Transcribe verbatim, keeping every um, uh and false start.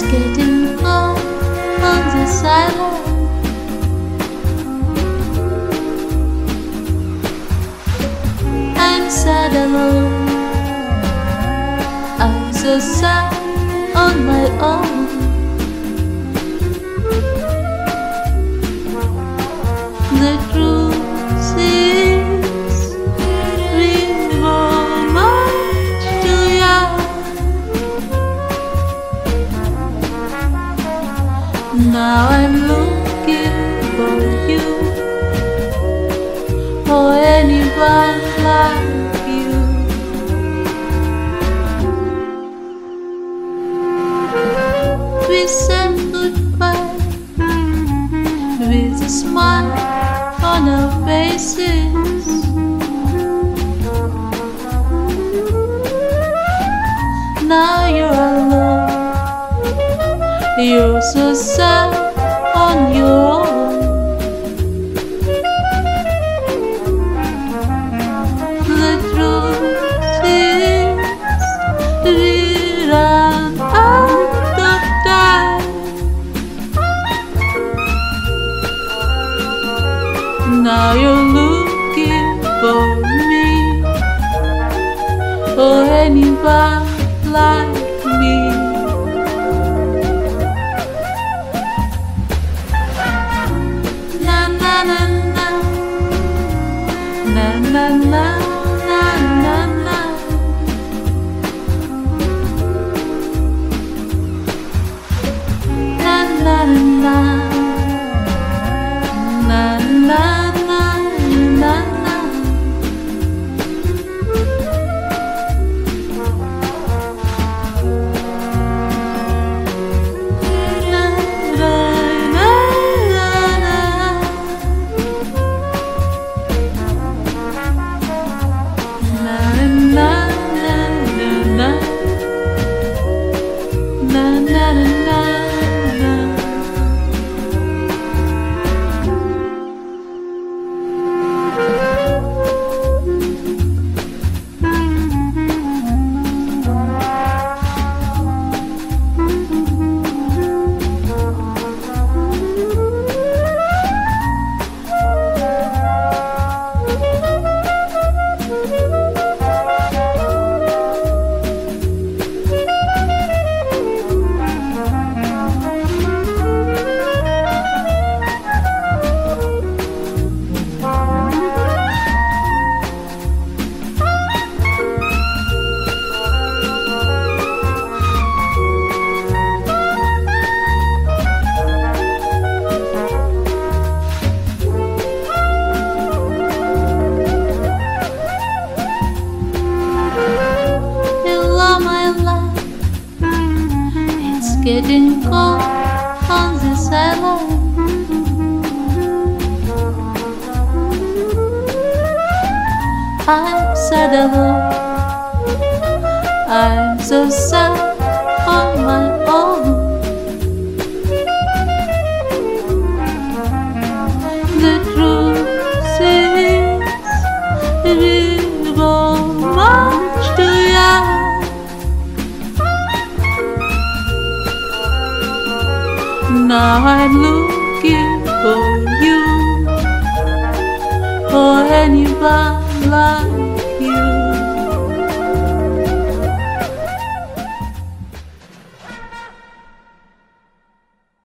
getting cold on this island. I'm sad alone, I'm so sad on my own. The truth is we were much too young. Now I'm looking for you, for anyone like you. We said goodbye with a smile on our faces. Now you're alone, you're so sad on your own. The truth is we ran out of time. Now you're looking for me, or anyone like me. Na na na na, na na na na na na. Na na na, na na. Getting cold on this island. I'm sad alone, I'm so sad on my own. The truth is we were much too young. Now I'm looking for you, for anyone like you.